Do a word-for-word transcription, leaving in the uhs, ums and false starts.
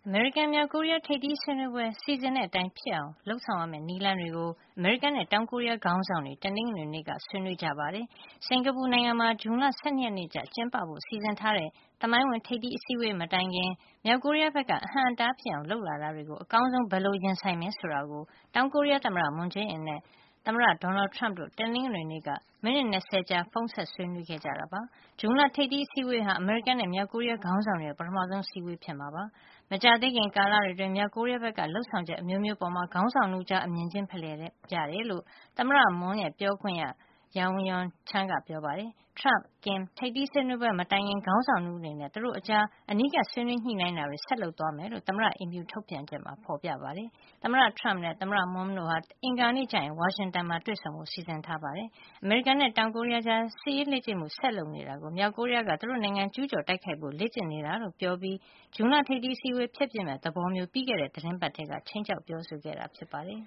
အမေရိကန်မြောက်ကိုရီးယားထိပ်သီးဆွေးနွေးပွဲစီစဉ်တဲ့အတိုင်းဖြစ်အောင်လုပ်ဆောင်ရမယ့်နည်းလမ်းတွေကိုအမေရိကန်နဲ့တောင်ကိုရီးယားခေါင်းဆောင်တွေတနင်္ဂနွေနေ့ကဆွေးနွေးကြပါတယ်။စင်ကာပူနိုင်ငံမှာဇွန်လ၁၂ရက်နေ့ကျကျင်းပဖို့စီစဉ်ထားတဲ့သမိုင်းဝင်ထိပ်သီးအစည်းအဝေးမတိုင်ခင်မြောက်ကိုရီးယားဘက်ကအဟန့်အတားဖြစ်အောင်လုပ်လာတာတွေကိုအကောင်းဆုံးဘယ်လိုရင်ဆိုင်မယ်ဆိုတာကိုတောင်ကိုရီးယားသမ္မတမွန်ဂျေးအင်နဲ့သမ္မတဒေါ်နယ်ထရမ့်တို့တနင်္ဂနွေနေ့ကမိနစ်၂၀ကြာဖုန်းဆက်ဆွေးနွေးခဲ့ကြတာပါ။ဇွန်လထိပ်သီးအစည်းအဝေးဟာအမေရိကန်နဲ့မြောက်ကိုရီးယားခေါင်းဆောင်တွေရဲ့ပထမဆုံးအစည်းအဝေးဖြစ်မှာပါ။မကြာသေးခင်ကာလတွေအတွင်းမြောက်ကိုရီးယားဘက်ကလုပ်ဆောင်ချက်အမျိုးမျိုးပေါ်မှာခေါင်းဆောင်တို့ကြားအမြင်ချင်းဖလှယ်ကြတယ်လို့သမ္မတမွန်းရဲ့ပြောခွင့်ရ Young Eun Chang ကပြောပါတယ်။ Trump, Kim ထိပ်သီးဆွေးနွေးပွဲမတိုင်ခင်ခေါင်းဆောင်နှစ်ဦးအနေနဲ့သူတို့အကြားအနီးကပ်ဆွေးနွေးညှိနှိုင်းတာတွေဆက်လုပ်သွားမယ်လို့သမ္မတအိမ်ဖြူထုတ်ပြန်ချက်မှာဖေါ်ပြထားပါတယ်။သမ္မတ Trump နဲ့သမ္မတ Moon တို့ဟာအင်္ဂါနေ့ကျရင်ဝါရှင်တန်မှာတွေ့ဆုံဖို့စီစဉ်ထားပါတယ်။အမေရိကန်နဲ့တောင်ကိုရီးယားကြားစစ်ရေးလေ့ကျင့်မှုဆက်လုပ်နေတာကိုမြောက်ကိုရီးယားကသူတို့နိုင်ငံကျူးကျော်တိုက်ခိုက်ဖို့လေ့ကျင့်နေတာလို့ပြောပြီးဇွန်လထိပ်သီးအစည်းအဝေးဖျက်ပစ်မယ့်သဘောမျိုးပြီးခဲ့တဲ့သီတင်းပတ်ထဲကခြိမ်းခြောက်ပြောဆိုခဲ့တာဖြစ်ပါတယ်